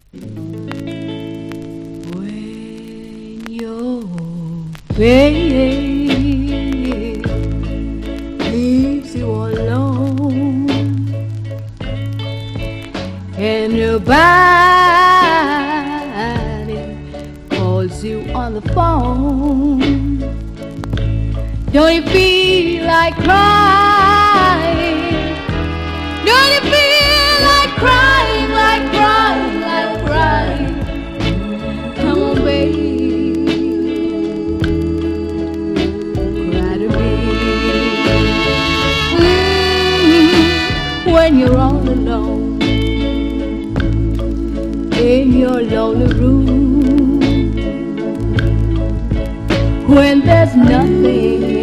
When your baby leaves you alone and your body calls you on the phone, don't you feel like crying? Don't you feel like crying, like crying, like crying? Come on, baby, cry to me. When you're all alone in your lonely room, when there's nothing